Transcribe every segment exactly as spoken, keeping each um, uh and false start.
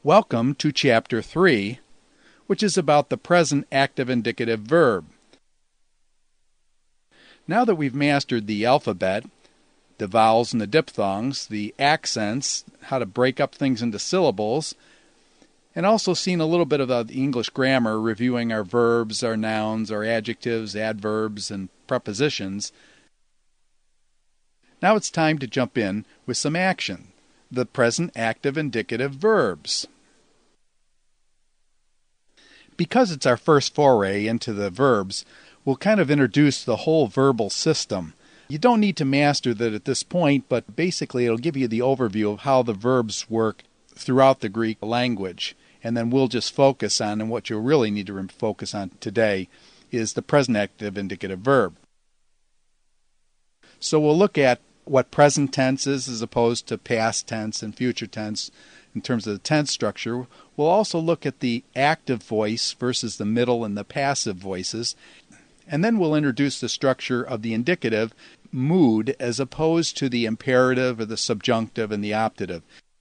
Welcome to Chapter three, which is about the present active indicative verb. Now that we've mastered the alphabet, the vowels and the diphthongs, the accents, how to break up things into syllables, and also seen a little bit of the English grammar, reviewing our verbs, our nouns, our adjectives, adverbs, and prepositions, now it's time to jump in with some action, the present active indicative verbs. Because it's our first foray into the verbs, we'll kind of introduce the whole verbal system. You don't need to master that at this point, but basically it'll give you the overview of how the verbs work throughout the Greek language. And then we'll just focus on, and what you'll really need to focus on today is the present active indicative verb. So we'll look at what present tense is as opposed to past tense and future tense in terms of the tense structure. We'll also look at the active voice versus the middle and the passive voices. And then we'll introduce the structure of the indicative mood as opposed to the imperative or the subjunctive and the optative.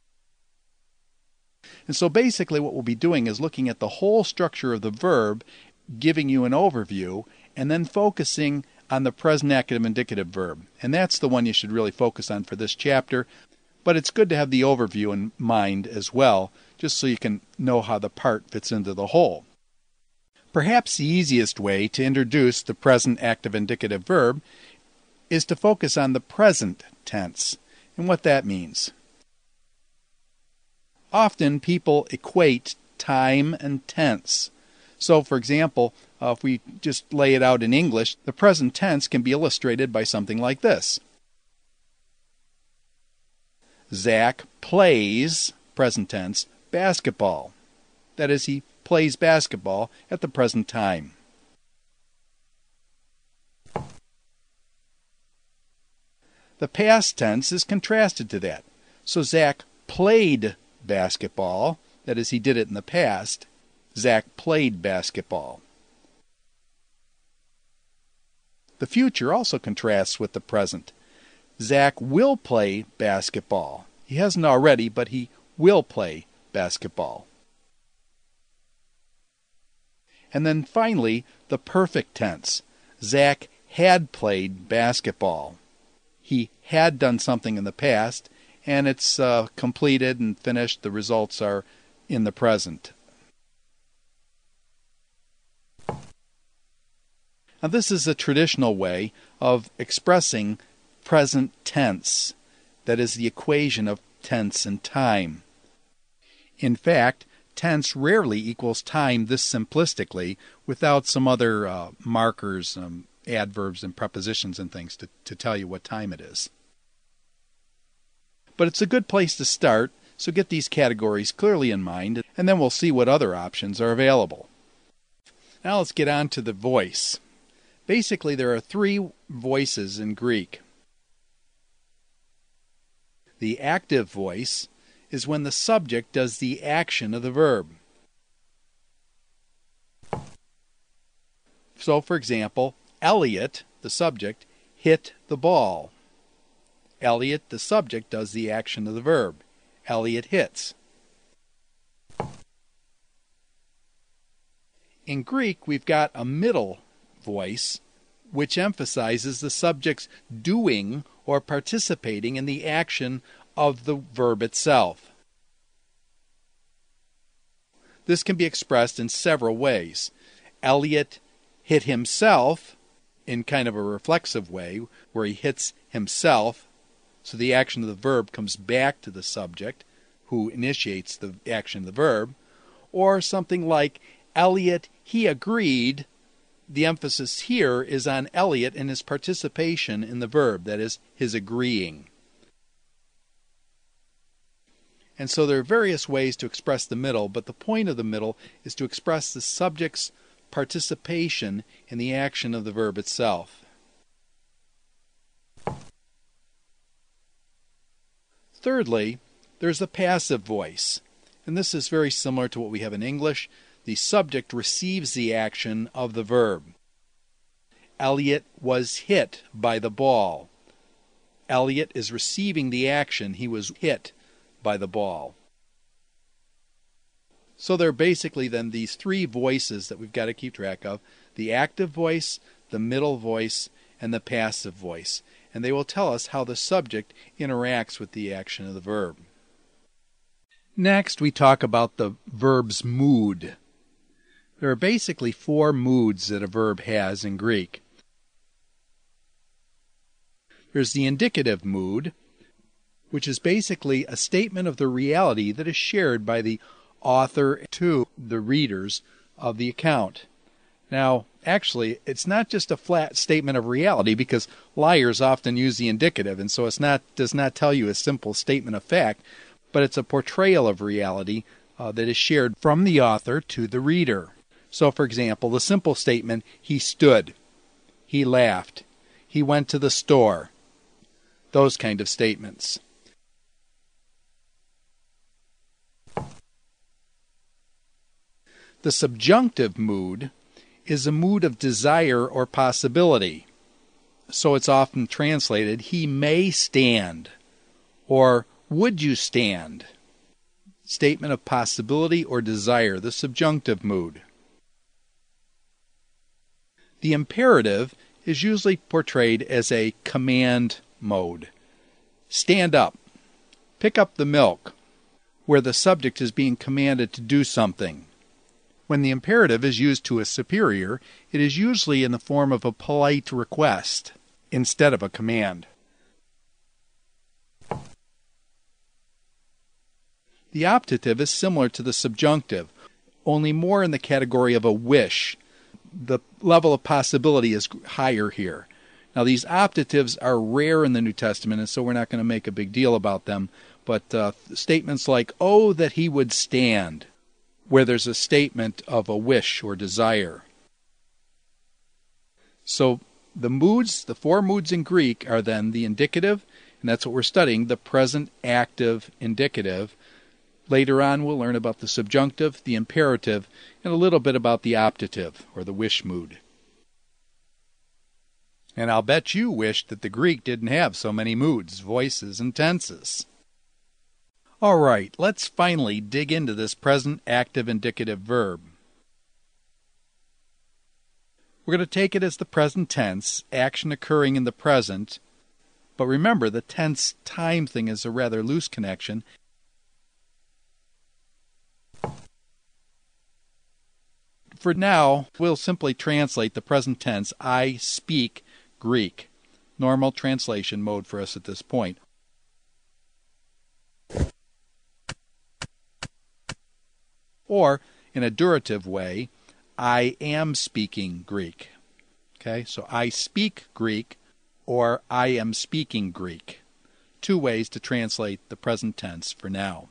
And so basically what we'll be doing is looking at the whole structure of the verb, giving you an overview, and then focusing on the present active indicative verb. And that's the one you should really focus on for this chapter. But it's good to have the overview in mind as well, just so you can know how the part fits into the whole. Perhaps the easiest way to introduce the present active indicative verb is to focus on the present tense and what that means. Often people equate time and tense. So, for example, uh, if we just lay it out in English, the present tense can be illustrated by something like this. Zach plays, present tense, basketball. That is, he plays basketball at the present time. The past tense is contrasted to that. So Zach played basketball, that is, he did it in the past. Zach played basketball. The future also contrasts with the present. Zach will play basketball. He hasn't already, but he will play basketball. And then finally, the perfect tense. Zach had played basketball. He had done something in the past, and it's uh, completed and finished. The results are in the present. Now, this is a traditional way of expressing present tense. That is the equation of tense and time. In fact, tense rarely equals time this simplistically without some other uh, markers, um, adverbs and prepositions and things to, to tell you what time it is. But it's a good place to start, so get these categories clearly in mind, and then we'll see what other options are available. Now let's get on to the voice. Basically, there are three voices in Greek. The active voice is when the subject does the action of the verb. So, for example, Elliot, the subject, hit the ball. Elliot, the subject, does the action of the verb. Elliot hits. In Greek, we've got a middle voice, which emphasizes the subject's doing or participating in the action of the verb itself. This can be expressed in several ways. Elliot hit himself in kind of a reflexive way, where he hits himself, so the action of the verb comes back to the subject, who initiates the action of the verb, or something like, Elliot, he agreed. The emphasis here is on Elliot and his participation in the verb, that is, his agreeing. And so there are various ways to express the middle, but the point of the middle is to express the subject's participation in the action of the verb itself. Thirdly, there's the passive voice, and this is very similar to what we have in English. The subject receives the action of the verb. Elliot was hit by the ball. Elliot is receiving the action. He was hit by the ball. So there are basically then these three voices that we've got to keep track of: the active voice, the middle voice, and the passive voice. And they will tell us how the subject interacts with the action of the verb. Next, we talk about the verb's mood. There are basically four moods that a verb has in Greek. There's the indicative mood, which is basically a statement of the reality that is shared by the author to the readers of the account. Now, actually, it's not just a flat statement of reality, because liars often use the indicative, and so it's not does not tell you a simple statement of fact, but it's a portrayal of reality uh, that is shared from the author to the reader. So, for example, the simple statement, he stood, he laughed, he went to the store, those kind of statements. The subjunctive mood is a mood of desire or possibility. So it's often translated, he may stand, or would you stand? Statement of possibility or desire, the subjunctive mood. The imperative is usually portrayed as a command mode. Stand up, pick up the milk, where the subject is being commanded to do something. When the imperative is used to a superior, it is usually in the form of a polite request instead of a command. The optative is similar to the subjunctive, only more in the category of a wish. The level of possibility is higher here. Now, these optatives are rare in the New Testament, and so we're not going to make a big deal about them. But uh, statements like, oh, that he would stand, where there's a statement of a wish or desire. So the moods, the four moods in Greek are then the indicative, and that's what we're studying, the present active indicative. Later on, we'll learn about the subjunctive, the imperative, and a little bit about the optative, or the wish mood. And I'll bet you wish that the Greek didn't have so many moods, voices, and tenses. All right, let's finally dig into this present active indicative verb. We're going to take it as the present tense, action occurring in the present. But remember, the tense time thing is a rather loose connection. For now, we'll simply translate the present tense, I speak Greek. Normal translation mode for us at this point. Or, in a durative way, I am speaking Greek. Okay, so I speak Greek, or I am speaking Greek. Two ways to translate the present tense for now.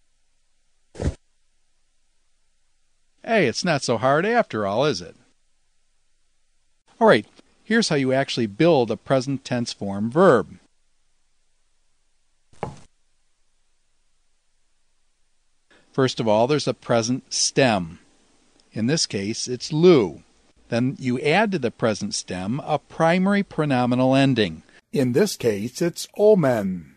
Hey, it's not so hard after all, is it? All right, here's how you actually build a present tense form verb. First of all, there's a present stem. In this case, it's lu. Then you add to the present stem a primary pronominal ending. In this case, it's omen.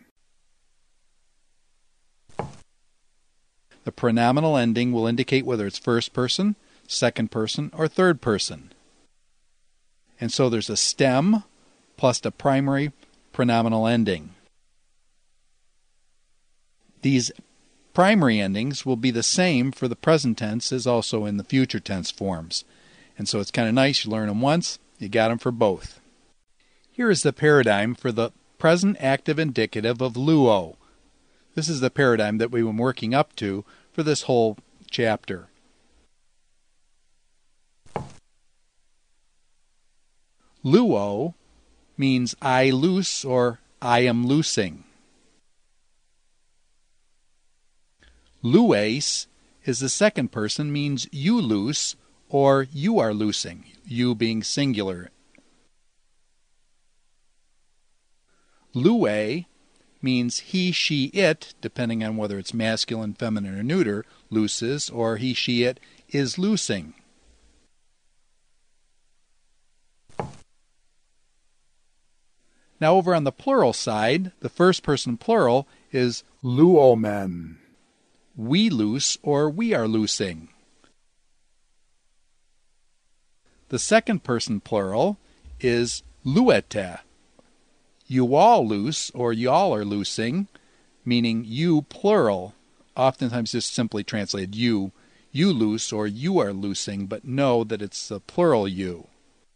The pronominal ending will indicate whether it's first person, second person, or third person. And so there's a stem plus a primary pronominal ending. These primary endings will be the same for the present tense as also in the future tense forms. And so it's kind of nice, you learn them once, you got them for both. Here is the paradigm for the present active indicative of luo. This is the paradigm that we've been working up to for this whole chapter. Luo means I loose or I am loosing. Lues is the second person, means you loose or you are loosing, you being singular. Lue means he, she, it, depending on whether it's masculine, feminine, or neuter, looses, or he, she, it is loosing. Now over on the plural side, the first person plural is luomen. we loose or we are loosing. The second person plural is luete. You all loose or y'all are loosing, meaning you plural, oftentimes just simply translated you, you loose or you are loosing, but know that it's the plural you.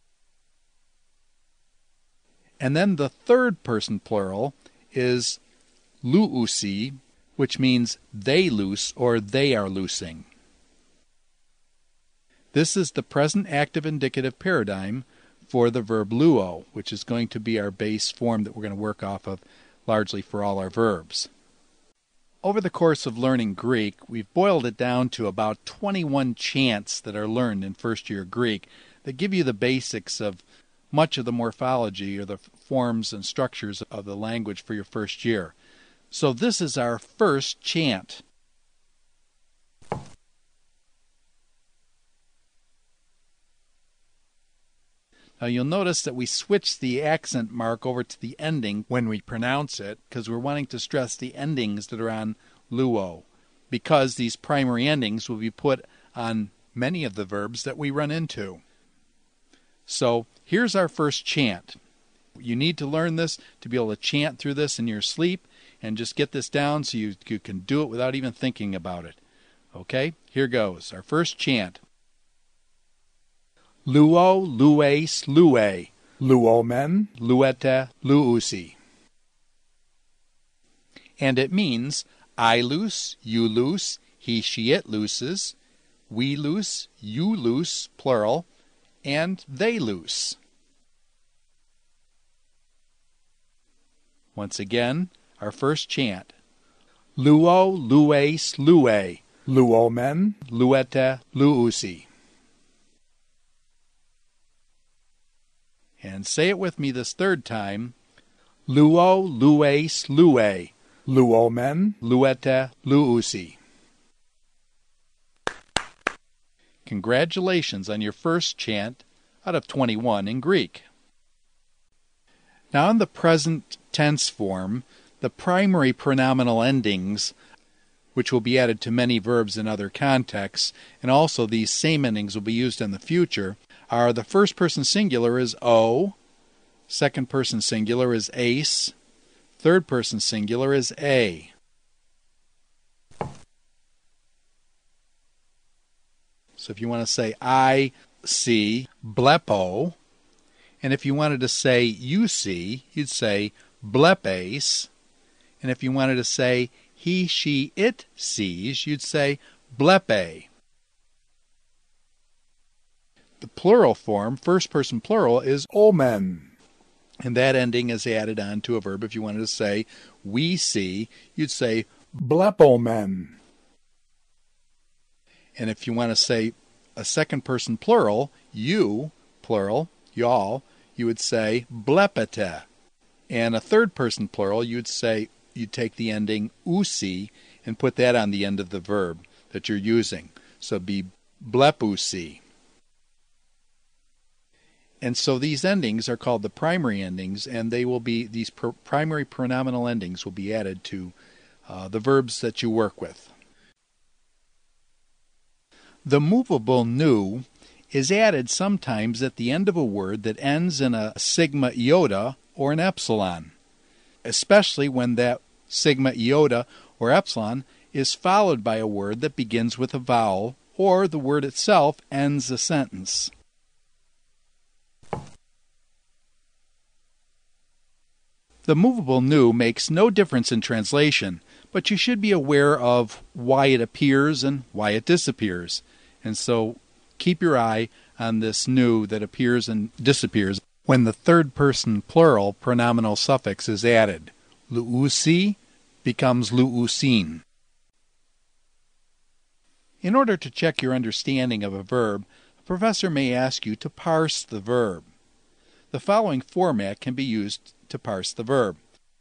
And then the third person plural is luusi, which means they loose or they are loosing. This is the present active indicative paradigm for the verb luo, which is going to be our base form that we're going to work off of largely for all our verbs. Over the course of learning Greek, we've boiled it down to about twenty-one chants that are learned in first year Greek that give you the basics of much of the morphology or the forms and structures of the language for your first year. So this is our first chant. Now you'll notice that we switch the accent mark over to the ending when we pronounce it because we're wanting to stress the endings that are on luo, because these primary endings will be put on many of the verbs that we run into. So here's our first chant. You need to learn this to be able to chant through this in your sleep and just get this down so you, you can do it without even thinking about it. Okay, here goes. Our first chant. Luo, lues, lue. Luomen. Luete, luusi. And it means I loose, you loose, he, she, it looses, we loose, you loose, plural, and they loose. Once again, our first chant. Luo, lues, lue. Luomen. Luete, luusi. And say it with me this third time. Luo, lues, lue. Luomen. Luete, luusi. Congratulations on your first chant out of twenty-one in Greek. Now in the present tense form, the primary pronominal endings, which will be added to many verbs in other contexts, and also these same endings will be used in the future, are the first person singular is o, second person singular is ace, third person singular is a. So if you want to say I see blepo, and if you wanted to say you see, you'd say blepes, and if you wanted to say he, she, it sees, you'd say blepe. The plural form, first person plural, is Omen. And that ending is added on to a verb. If you wanted to say we see, you'd say Blepomen. And if you want to say a second person plural, you, plural, y'all, you would say blepete. And a third person plural, you'd say, you'd take the ending usi and put that on the end of the verb that you're using. So it'd be blepusi. And so these endings are called the primary endings, and they will be, these pr- primary pronominal endings will be added to uh, the verbs that you work with. The movable nu is added sometimes at the end of a word that ends in a sigma iota or an epsilon, especially when that sigma iota or epsilon is followed by a word that begins with a vowel or the word itself ends a sentence. The movable nu makes no difference in translation, but you should be aware of why it appears and why it disappears. And so keep your eye on this nu that appears and disappears when the third person plural pronominal suffix is added. Luusi becomes luusin. In order to check your understanding of a verb, a professor may ask you to parse the verb. The following format can be used to parse the verb.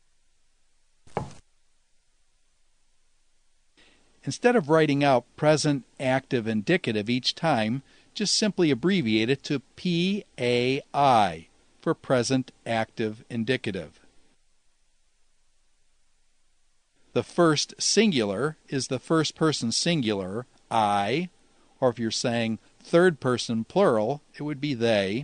Instead of writing out present, active, indicative each time, just simply abbreviate it to P A I for present, active, indicative. The first singular is the first person singular, I, or if you're saying third person plural, it would be they.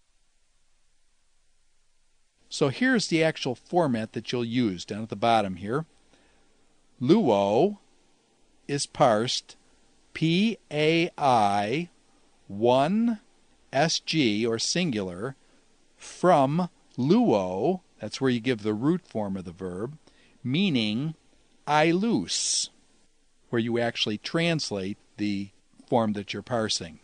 So here's the actual format that you'll use down at the bottom here. Luo is parsed P A I one S G, or singular, from luo, that's where you give the root form of the verb, meaning I loose, where you actually translate the form that you're parsing.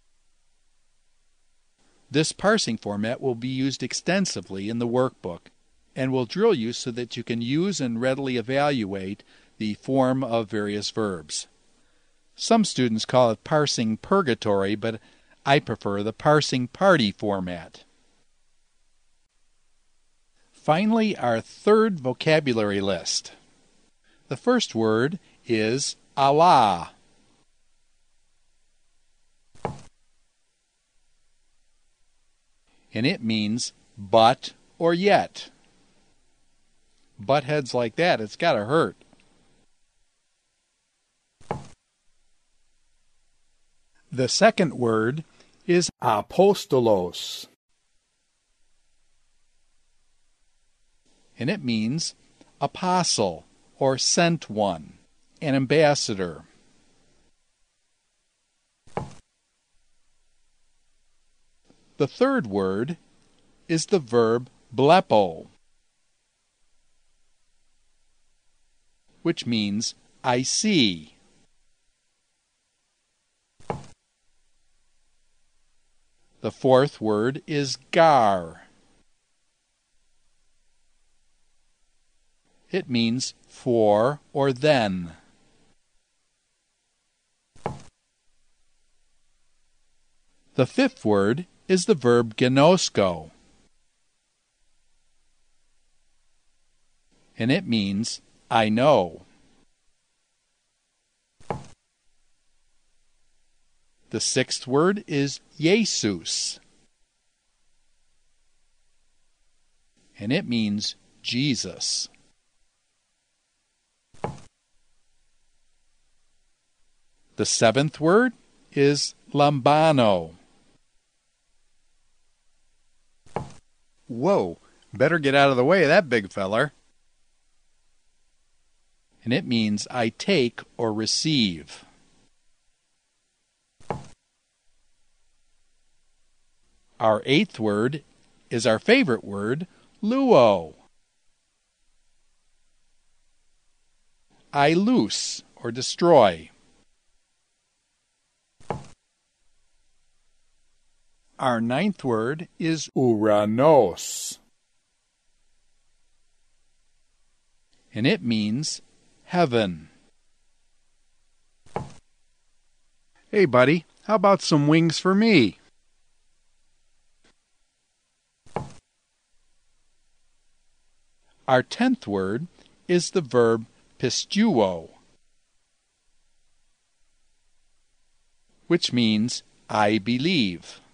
This parsing format will be used extensively in the workbook and will drill you so that you can use and readily evaluate the form of various verbs. Some students call it parsing purgatory, but I prefer the parsing party format. Finally, our third vocabulary list. The first word is Allah. And it means but or yet. Butt heads like that, it's got to hurt. The second word is apostolos, and it means apostle or sent one, an ambassador. The third word is the verb blepo, which means I see. The fourth word is gar. It means for or then. The fifth word is the verb gnosko, and it means I know. The sixth word is Jesus, and it means Jesus. The seventh word is lambano. Whoa, better get out of the way of that big feller. And it means I take or receive. Our eighth word is our favorite word, luo. I loose or destroy. Our ninth word is uranos, and it means heaven. Hey, buddy, how about some wings for me? Our tenth word is the verb pistuo, which means I believe.